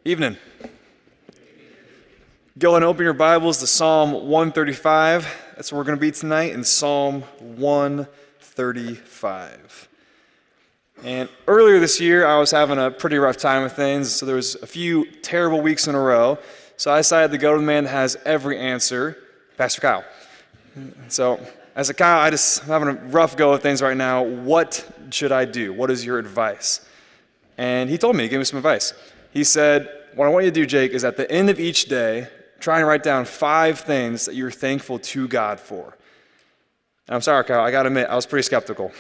Evening. Go and open your Bibles to Psalm 135. That's where we're going to be tonight, in Psalm 135. And earlier this year, I was having a pretty rough time with things, so there was a few terrible weeks in a row. So I decided to go to the man that has every answer, Pastor Kyle. So, as a Kyle, I'm having a rough go of things right now. What should I do? What is your advice? And he told me, he gave me some advice. He said, what I want you to do, Jake, is at the end of each day, try and write down 5 things that you're thankful to God for. And I'm sorry, Kyle, I got to admit, I was pretty skeptical.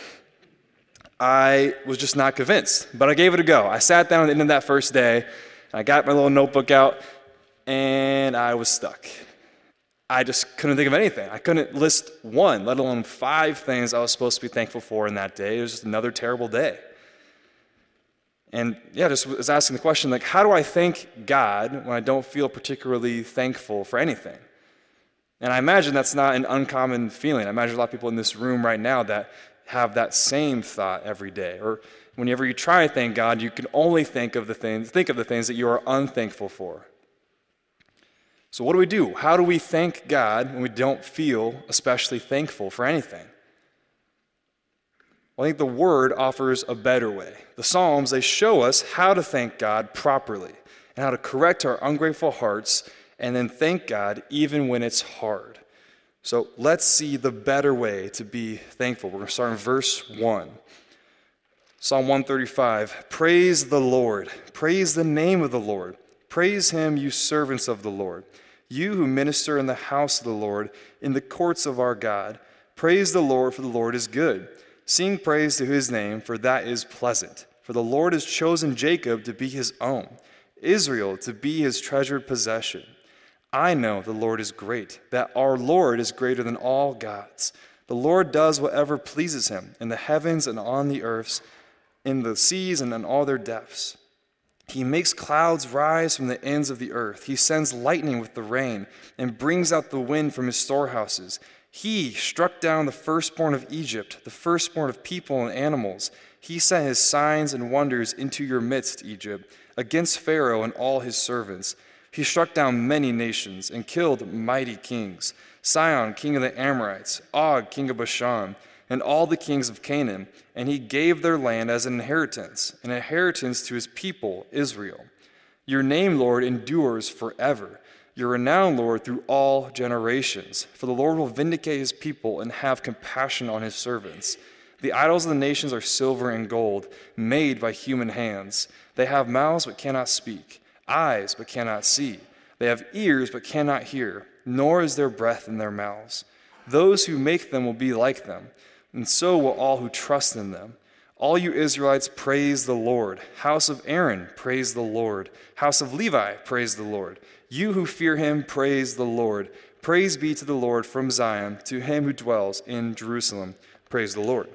I was just not convinced, but I gave it a go. I sat down at the end of that first day, and I got my little notebook out, and I was stuck. I just couldn't think of anything. I couldn't list one, let alone 5 things I was supposed to be thankful for in that day. It was just another terrible day. And just was asking the question, how do I thank God when I don't feel particularly thankful for anything? And I imagine that's not an uncommon feeling. I imagine a lot of people in this room right now that have that same thought every day. Or whenever you try to thank God, you can only think of the things that you are unthankful for. So what do? How do we thank God when we don't feel especially thankful for anything? Well, I think the Word offers a better way. The Psalms, they show us how to thank God properly and how to correct our ungrateful hearts and then thank God even when it's hard. So let's see the better way to be thankful. We're going to start in verse 1. Psalm 135, praise the Lord. Praise the name of the Lord. Praise him, you servants of the Lord. You who minister in the house of the Lord, in the courts of our God. Praise the Lord, for the Lord is good. Sing praise to his name, for that is pleasant. For the Lord has chosen Jacob to be his own, Israel to be his treasured possession. I know the Lord is great, that our Lord is greater than all gods. The Lord does whatever pleases him, in the heavens and on the earths, in the seas and in all their depths. He makes clouds rise from the ends of the earth. He sends lightning with the rain and brings out the wind from his storehouses. He struck down the firstborn of Egypt, the firstborn of people and animals. He sent his signs and wonders into your midst, Egypt, against Pharaoh and all his servants. He struck down many nations and killed mighty kings, Sihon, king of the Amorites, Og, king of Bashan, and all the kings of Canaan, and he gave their land as an inheritance to his people, Israel. Your name, Lord, endures forever. Your renown, Lord, through all generations. For the Lord will vindicate his people and have compassion on his servants. The idols of the nations are silver and gold, made by human hands. They have mouths but cannot speak, eyes but cannot see. They have ears but cannot hear, nor is there breath in their mouths. Those who make them will be like them, and so will all who trust in them. All you Israelites, praise the Lord. House of Aaron, praise the Lord. House of Levi, praise the Lord. You who fear him, praise the Lord. Praise be to the Lord from Zion, to him who dwells in Jerusalem. Praise the Lord.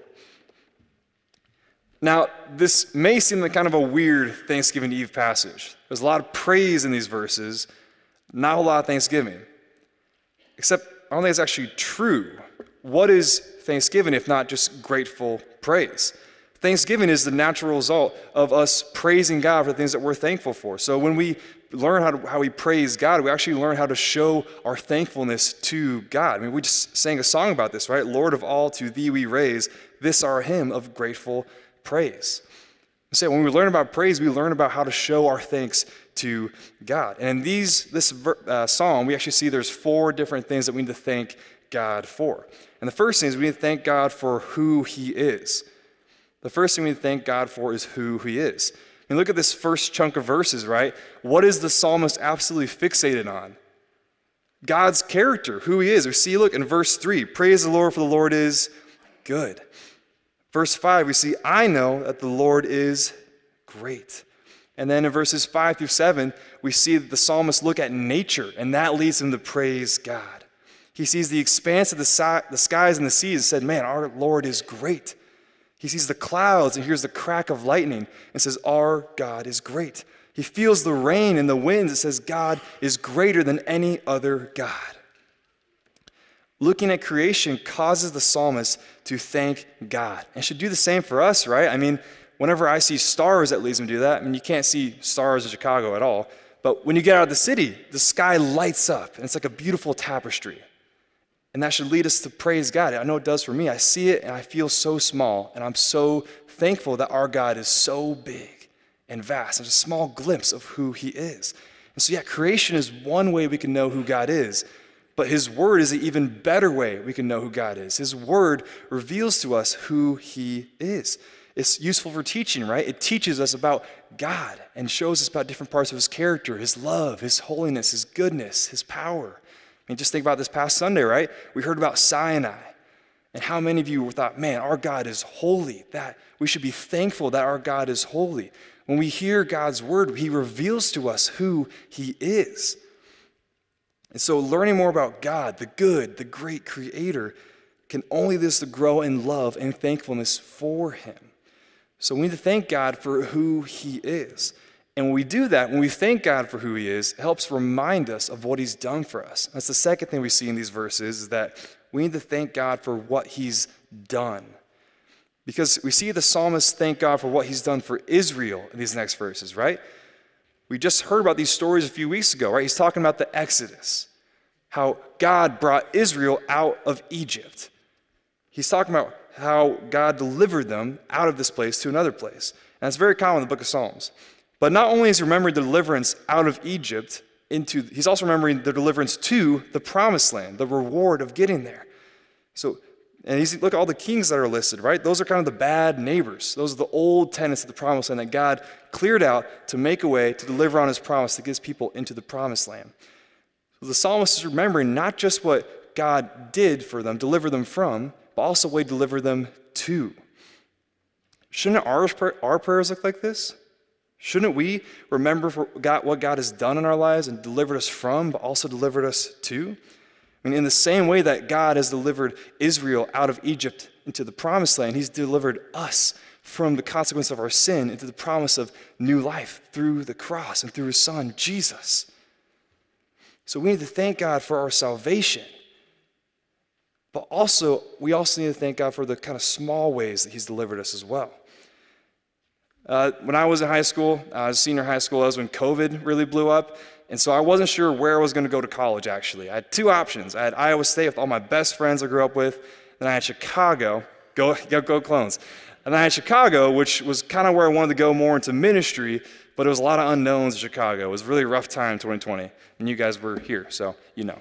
Now, this may seem like kind of a weird Thanksgiving Eve passage. There's a lot of praise in these verses, not a lot of thanksgiving. Except, I don't think it's actually true. What is Thanksgiving if not just grateful praise? Thanksgiving is the natural result of us praising God for the things that we're thankful for. So when we learn how we praise God, we actually learn how to show our thankfulness to God. I mean, we just sang a song about this, right? Lord of all, to thee we raise this our hymn of grateful praise. So when we learn about praise, we learn about how to show our thanks to God. And in this psalm, we actually see there's 4 different things that we need to thank God for. And the first thing is we need to thank God for who he is. The first thing we need to thank God for is who he is. And look at this first chunk of verses, right? What is the psalmist absolutely fixated on? God's character, who he is. We see, look, in verse 3, praise the Lord, for the Lord is good. Verse 5, we see, I know that the Lord is great. And then in verses 5 through 7, we see that the psalmist look at nature, and that leads him to praise God. He sees the expanse of the skies and the seas and said, man, our Lord is great. He sees the clouds and hears the crack of lightning and says, our God is great. He feels the rain and the winds and says, God is greater than any other God. Looking at creation causes the psalmist to thank God. And should do the same for us, right? I mean, whenever I see stars, that leads me to do that. I mean, you can't see stars in Chicago at all. But when you get out of the city, the sky lights up, and it's like a beautiful tapestry. And that should lead us to praise God. I know it does for me. I see it, and I feel so small, and I'm so thankful that our God is so big and vast. There's a small glimpse of who he is. And so, yeah, creation is one way we can know who God is, but his word is an even better way we can know who God is. His word reveals to us who he is. It's useful for teaching, right? It teaches us about God and shows us about different parts of his character, his love, his holiness, his goodness, his power. I mean, just think about this past Sunday, right? We heard about Sinai. And how many of you thought, man, our God is holy, that we should be thankful that our God is holy. When we hear God's word, he reveals to us who he is. And so learning more about God, the good, the great creator, can only lead us to grow in love and thankfulness for him. So we need to thank God for who he is. And when we do that, when we thank God for who he is, it helps remind us of what he's done for us. That's the second thing we see in these verses, is that we need to thank God for what he's done. Because we see the psalmist thank God for what he's done for Israel in these next verses, right? We just heard about these stories a few weeks ago, right? He's talking about the Exodus, how God brought Israel out of Egypt. He's talking about how God delivered them out of this place to another place. And it's very common in the book of Psalms. But not only is he remembering the deliverance out of Egypt, he's also remembering the deliverance to the promised land, the reward of getting there. So, and look at all the kings that are listed, right? Those are kind of the bad neighbors. Those are the old tenants of the promised land that God cleared out to make a way to deliver on his promise to get his people into the promised land. So the psalmist is remembering not just what God did for them, deliver them from, but also what he delivered them to. Shouldn't our prayers look like this? Shouldn't we remember what God has done in our lives and delivered us from, but also delivered us to? I mean, in the same way that God has delivered Israel out of Egypt into the promised land, he's delivered us from the consequence of our sin into the promise of new life through the cross and through his son, Jesus. So we need to thank God for our salvation. But we also need to thank God for the kind of small ways that he's delivered us as well. When I was in high school, senior high school, that was when COVID really blew up. And so I wasn't sure where I was going to go to college, actually. I had two options. I had Iowa State with all my best friends I grew up with. Then I had Chicago. Go Clones. And then I had Chicago, which was kind of where I wanted to go more into ministry, but there was a lot of unknowns in Chicago. It was a really rough time in 2020. And you guys were here, so you know.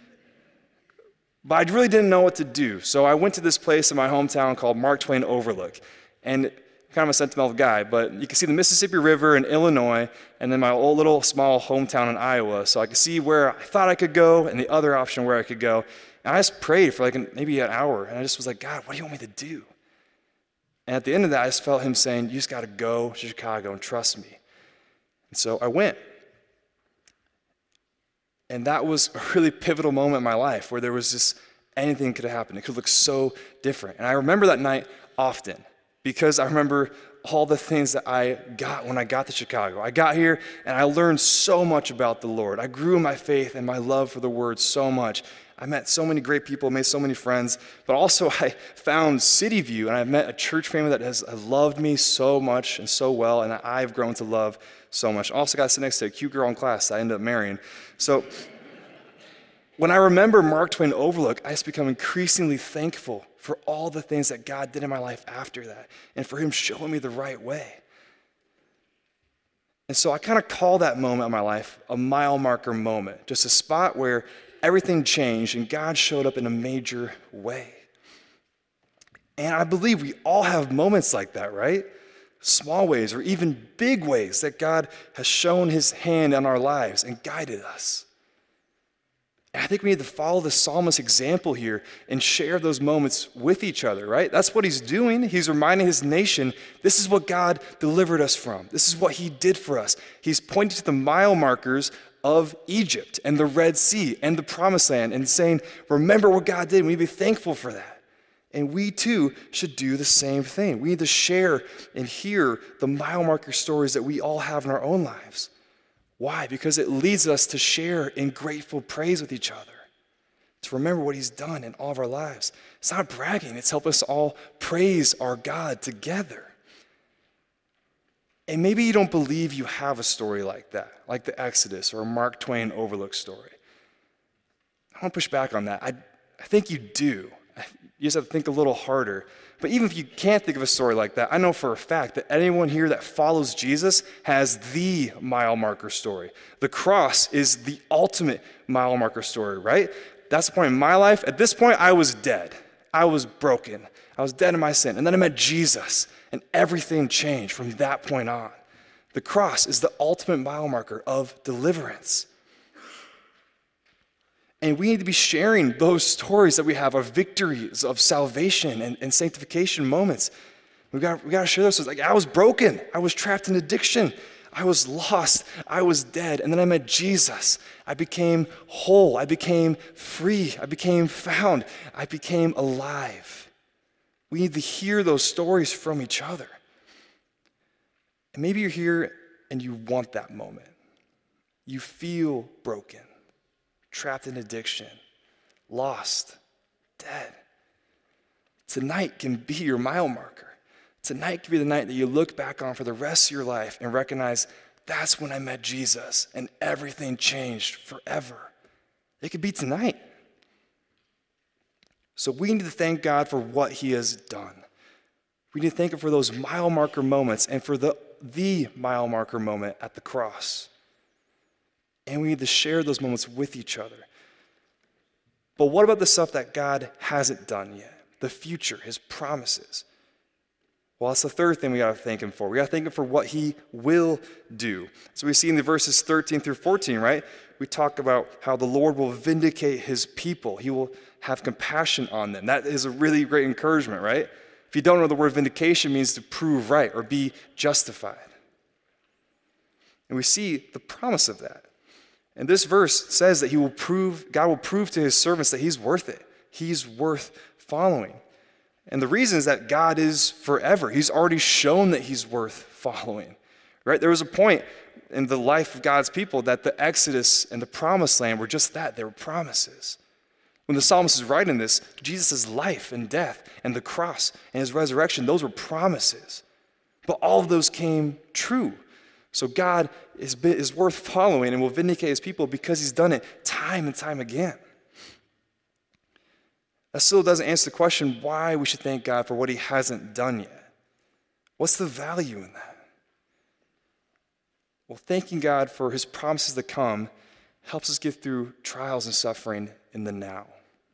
But I really didn't know what to do. So I went to this place in my hometown called Mark Twain Overlook. And kind of a sentimental guy, but you can see the Mississippi River in Illinois, and then my old little small hometown in Iowa. So I could see where I thought I could go, and the other option where I could go. And I just prayed for maybe an hour, and I just was like, God, what do you want me to do? And at the end of that, I just felt him saying, you just got to go to Chicago and trust me. And so I went. And that was a really pivotal moment in my life where there was just anything could have happened. It could look so different. And I remember that night often, because I remember all the things that I got when I got to Chicago. I got here and I learned so much about the Lord. I grew in my faith and my love for the Word so much. I met so many great people, made so many friends, but also I found City View, and I met a church family that has loved me so much and so well, and I've grown to love so much. I also got to sit next to a cute girl in class that I ended up marrying. So when I remember Mark Twain Overlook, I just become increasingly thankful for all the things that God did in my life after that, and for him showing me the right way. And so I kind of call that moment in my life a mile marker moment, just a spot where everything changed and God showed up in a major way. And I believe we all have moments like that, right? Small ways or even big ways that God has shown his hand on our lives and guided us. And I think we need to follow the psalmist's example here and share those moments with each other, right? That's what he's doing. He's reminding his nation, this is what God delivered us from. This is what he did for us. He's pointing to the mile markers of Egypt and the Red Sea and the Promised Land and saying, remember what God did. We need to be thankful for that. And we too should do the same thing. We need to share and hear the mile marker stories that we all have in our own lives. Why? Because it leads us to share in grateful praise with each other, to remember what he's done in all of our lives. It's not bragging. It's help us all praise our God together. And maybe you don't believe you have a story like that, like the Exodus or a Mark Twain overlooked story. I want to push back on that. I think you do. You just have to think a little harder. But even if you can't think of a story like that, I know for a fact that anyone here that follows Jesus has the mile marker story. The cross is the ultimate mile marker story, right? That's the point in my life. At this point, I was dead. I was broken. I was dead in my sin. And then I met Jesus, and everything changed from that point on. The cross is the ultimate mile marker of deliverance. And we need to be sharing those stories that we have, of victories, of salvation and sanctification moments. We got to share those. Like, I was broken. I was trapped in addiction. I was lost. I was dead. And then I met Jesus. I became whole. I became free. I became found. I became alive. We need to hear those stories from each other. And maybe you're here and you want that moment. You feel broken, trapped in addiction, lost, dead. Tonight can be your mile marker. Tonight can be the night that you look back on for the rest of your life and recognize, that's when I met Jesus and everything changed forever. It could be tonight. So we need to thank God for what he has done. We need to thank him for those mile marker moments and for the mile marker moment at the cross. And we need to share those moments with each other. But what about the stuff that God hasn't done yet? The future, his promises. Well, that's the third thing we got to thank him for. We got to thank him for what he will do. So we see in the verses 13 through 14, right? We talk about how the Lord will vindicate his people. He will have compassion on them. That is a really great encouragement, right? If you don't know, the word vindication means to prove right or be justified. And we see the promise of that. And this verse says that God will prove to his servants that he's worth it. He's worth following. And the reason is that God is forever. He's already shown that he's worth following, right? There was a point in the life of God's people that the Exodus and the promised land were just that. They were promises. When the psalmist is writing this, Jesus' life and death and the cross and his resurrection, those were promises. But all of those came true. So God is worth following and will vindicate his people because he's done it time and time again. That still doesn't answer the question why we should thank God for what he hasn't done yet. What's the value in that? Well, thanking God for his promises to come helps us get through trials and suffering in the now.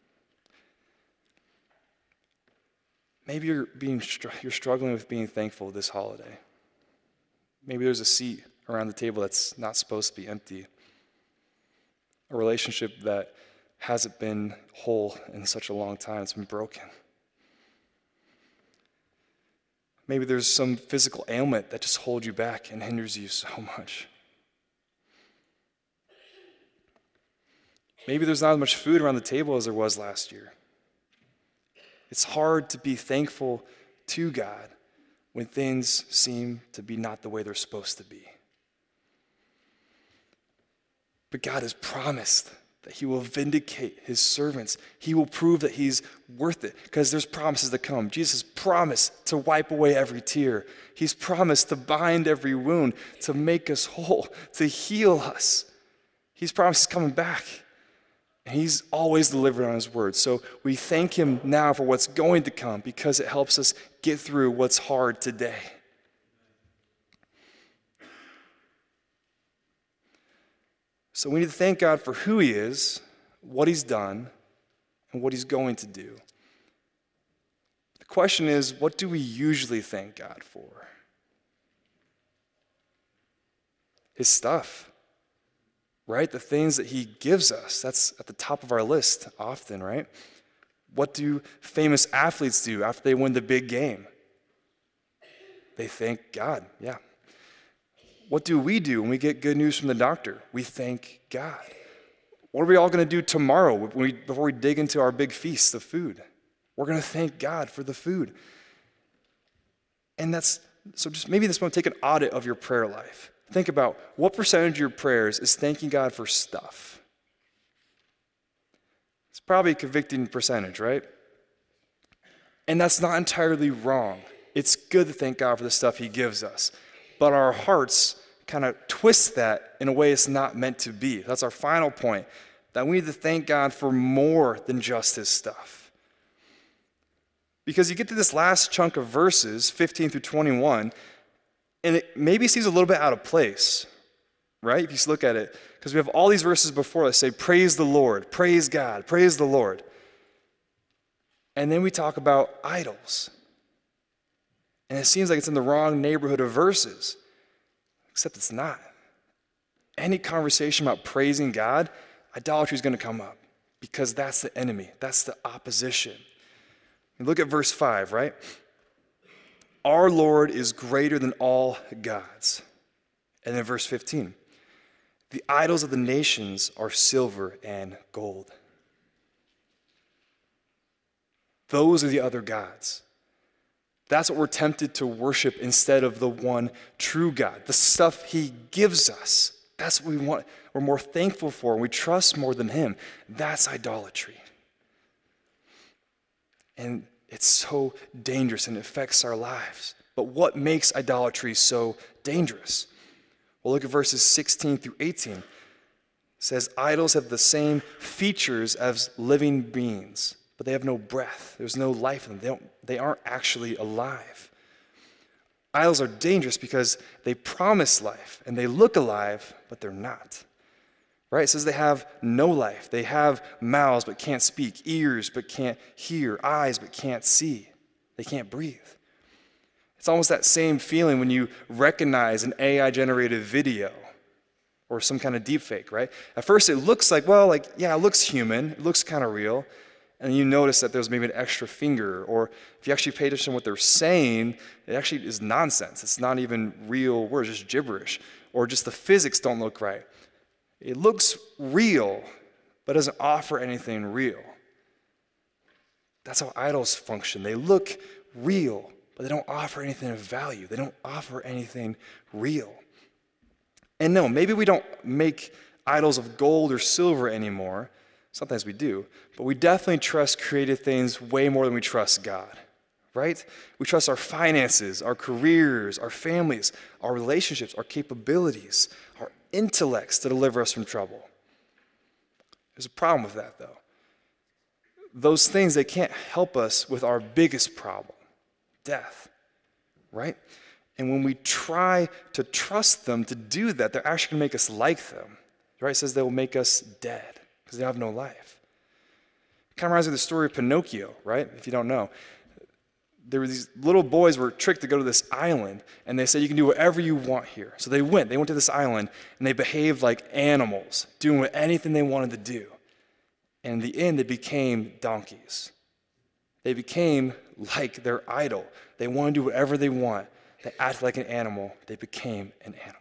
Maybe you're struggling with being thankful this holiday. Maybe there's a seat around the table that's not supposed to be empty. A relationship that hasn't been whole in such a long time. It's been broken. Maybe there's some physical ailment that just holds you back and hinders you so much. Maybe there's not as much food around the table as there was last year. It's hard to be thankful to God when things seem to be not the way they're supposed to be. But God has promised that he will vindicate his servants. He will prove that he's worth it because there's promises to come. Jesus promised to wipe away every tear. He's promised to bind every wound, to make us whole, to heal us. He's promised he's coming back. And he's always delivered on his word. So we thank him now for what's going to come because it helps us get through what's hard today. So we need to thank God for who he is, what he's done, and what he's going to do. The question is, what do we usually thank God for? His stuff, right? The things that he gives us. That's at the top of our list often, right? What do famous athletes do after they win the big game? They thank God, yeah. What do we do when we get good news from the doctor? We thank God. What are we all going to do tomorrow before we dig into our big feast of food? We're going to thank God for the food. And just maybe this moment, take an audit of your prayer life. Think about what percentage of your prayers is thanking God for stuff. It's probably a convicting percentage, right? And that's not entirely wrong. It's good to thank God for the stuff he gives us. but our hearts kind of twist that in a way it's not meant to be. That's our final point, that we need to thank God for more than just his stuff. Because you get to this last chunk of verses, 15 through 21, and it maybe seems a little bit out of place, right? If you just look at it, because we have all these verses before that say, praise the Lord, praise God, praise the Lord. And then we talk about idols. And it seems like it's in the wrong neighborhood of verses, except it's not. Any conversation about praising God, idolatry is going to come up because that's the enemy. That's the opposition. And look at verse 5, right? Our Lord is greater than all gods. And then verse 15. The idols of the nations are silver and gold. Those are the other gods. That's what we're tempted to worship instead of the one true God. The stuff he gives us. That's what we want. We're more thankful for, and we trust more than him. That's idolatry. And it's so dangerous and it affects our lives. But what makes idolatry so dangerous? Well, look at verses 16 through 18. It says, idols have the same features as living beings, but they have no breath. There's no life in them. They aren't actually alive. Idols are dangerous because they promise life, and they look alive, but they're not. Right? It says they have no life. They have mouths but can't speak, ears but can't hear, eyes but can't see. They can't breathe. It's almost that same feeling when you recognize an AI-generated video or some kind of deepfake, right? At first it looks like, it looks human. It looks kind of real. And you notice that there's maybe an extra finger, or if you actually pay attention to what they're saying, it actually is nonsense. It's not even real words, just gibberish. Or just the physics don't look right. It looks real, but doesn't offer anything real. That's how idols function. They look real, but they don't offer anything of value. They don't offer anything real. And no, maybe we don't make idols of gold or silver anymore. Sometimes we do. But we definitely trust created things way more than we trust God, right? We trust our finances, our careers, our families, our relationships, our capabilities, our intellects to deliver us from trouble. There's a problem with that, though. Those things, they can't help us with our biggest problem, death, right? And when we try to trust them to do that, they're actually going to make us like them. Right? It says they will make us dead because they have no life. It kind of reminds me of the story of Pinocchio, right? If you don't know. There were these little boys were tricked to go to this island, and they said, you can do whatever you want here. So they went to this island, and they behaved like animals, doing anything they wanted to do. And in the end, they became donkeys. They became like their idol. They want to do whatever they want. They act like an animal. They became an animal.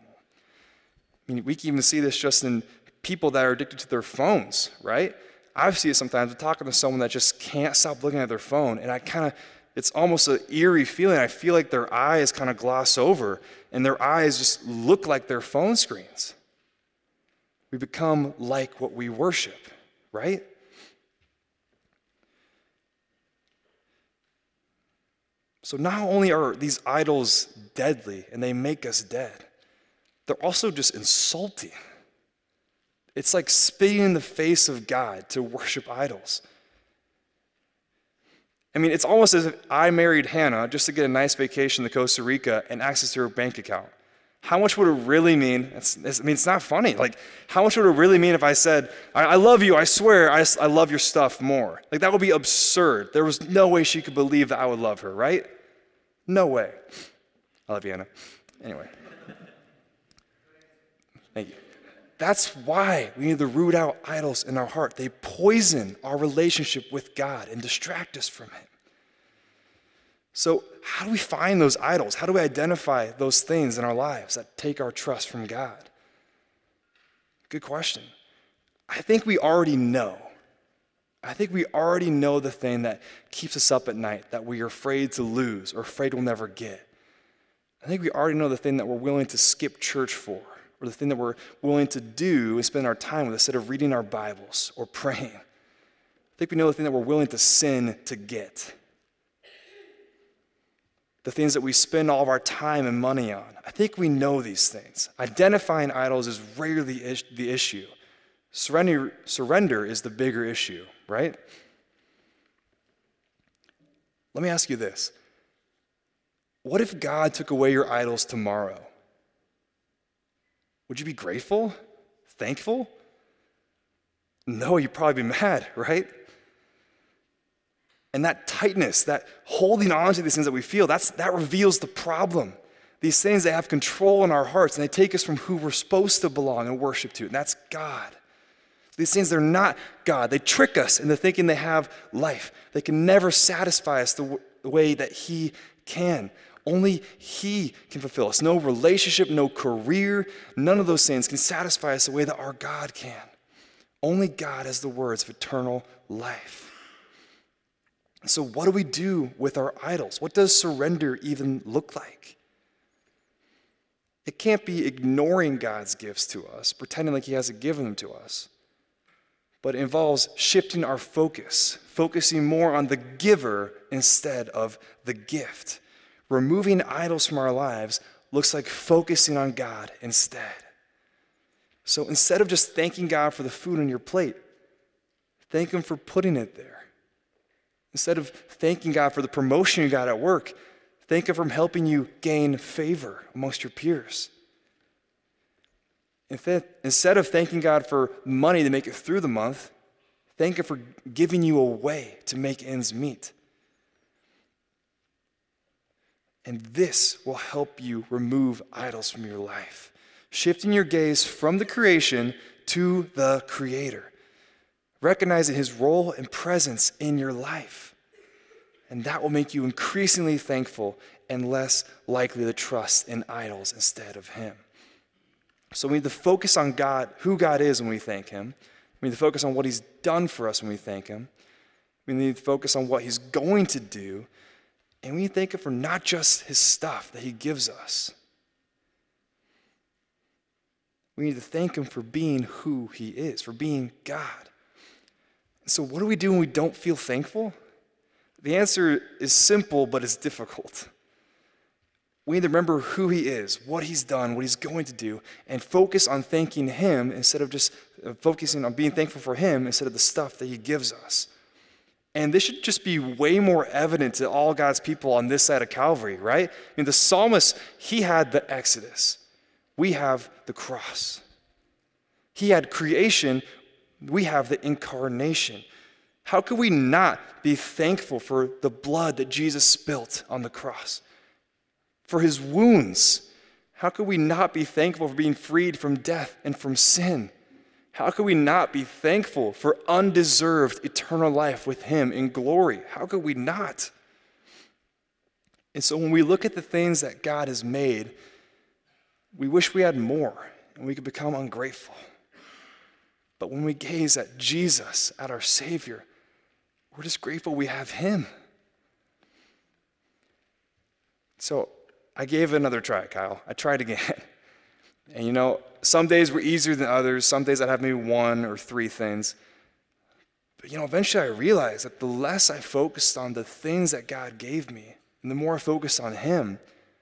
I mean, we can even see this just in people that are addicted to their phones, right? I see it sometimes. I'm talking to someone that just can't stop looking at their phone, and it's almost an eerie feeling. I feel like their eyes kind of gloss over, and their eyes just look like their phone screens. We become like what we worship, right? So not only are these idols deadly and they make us dead, they're also just insulting. It's like spitting in the face of God to worship idols. I mean, it's almost as if I married Hannah just to get a nice vacation to Costa Rica and access to her bank account. How much would it really mean? It's not funny. Like, how much would it really mean if I said, I love you, I swear, I love your stuff more? Like, that would be absurd. There was no way she could believe that I would love her, right? No way. I love you, Anna. Anyway. Thank you. That's why we need to root out idols in our heart. They poison our relationship with God and distract us from Him. So how do we find those idols? How do we identify those things in our lives that take our trust from God? Good question. I think we already know. I think we already know the thing that keeps us up at night, that we are afraid to lose or afraid we'll never get. I think we already know the thing that we're willing to skip church for, or the thing that we're willing to do and spend our time with instead of reading our Bibles or praying. I think we know the thing that we're willing to sin to get. the things that we spend all of our time and money on. I think we know these things. Identifying idols is rarely the issue. Surrender is the bigger issue, right? Let me ask you this. What if God took away your idols tomorrow? Would you be grateful? Thankful? No, you'd probably be mad, right? And that tightness, that holding on to these things that we feel, that reveals the problem. These things, they have control in our hearts, and they take us from who we're supposed to belong and worship to, and that's God. These things, they're not God. They trick us into thinking they have life. They can never satisfy us the way that He can. Only He can fulfill us. No relationship, no career, none of those things can satisfy us the way that our God can. Only God has the words of eternal life. So what do we do with our idols? What does surrender even look like? It can't be ignoring God's gifts to us, pretending like He hasn't given them to us. But it involves shifting our focus, focusing more on the giver instead of the gift. Removing idols from our lives looks like focusing on God instead. So instead of just thanking God for the food on your plate, thank Him for putting it there. Instead of thanking God for the promotion you got at work, thank Him for helping you gain favor amongst your peers. Instead of thanking God for money to make it through the month, thank Him for giving you a way to make ends meet. And this will help you remove idols from your life, shifting your gaze from the creation to the Creator, recognizing His role and presence in your life. And that will make you increasingly thankful and less likely to trust in idols instead of Him. So we need to focus on God, who God is when we thank Him. We need to focus on what He's done for us when we thank Him. We need to focus on what He's going to do. And we need to thank Him for not just His stuff that He gives us. We need to thank Him for being who He is, for being God. So what do we do when we don't feel thankful? The answer is simple, but it's difficult. We need to remember who He is, what He's done, what He's going to do, and focus on thanking Him instead of just focusing on being thankful for Him instead of the stuff that He gives us. And this should just be way more evident to all God's people on this side of Calvary, right? I mean, the psalmist, he had the Exodus. We have the cross. He had creation. We have the incarnation. How could we not be thankful for the blood that Jesus spilt on the cross? For His wounds? How could we not be thankful for being freed from death and from sin? How could we not be thankful for undeserved eternal life with Him in glory? How could we not? And so when we look at the things that God has made, we wish we had more and we could become ungrateful. But when we gaze at Jesus, at our Savior, we're just grateful we have Him. So I gave it another try, Kyle. I tried again. And some days were easier than others. Some days I'd have maybe 1 or 3 things. But eventually I realized that the less I focused on the things that God gave me, and the more I focused on Him,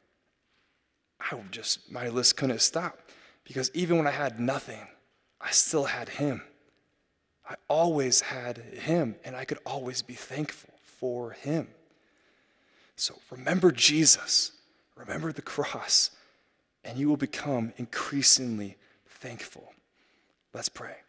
my list couldn't stop. Because even when I had nothing, I still had Him. I always had Him, and I could always be thankful for Him. So remember Jesus. Remember the cross. And you will become increasingly thankful. Let's pray.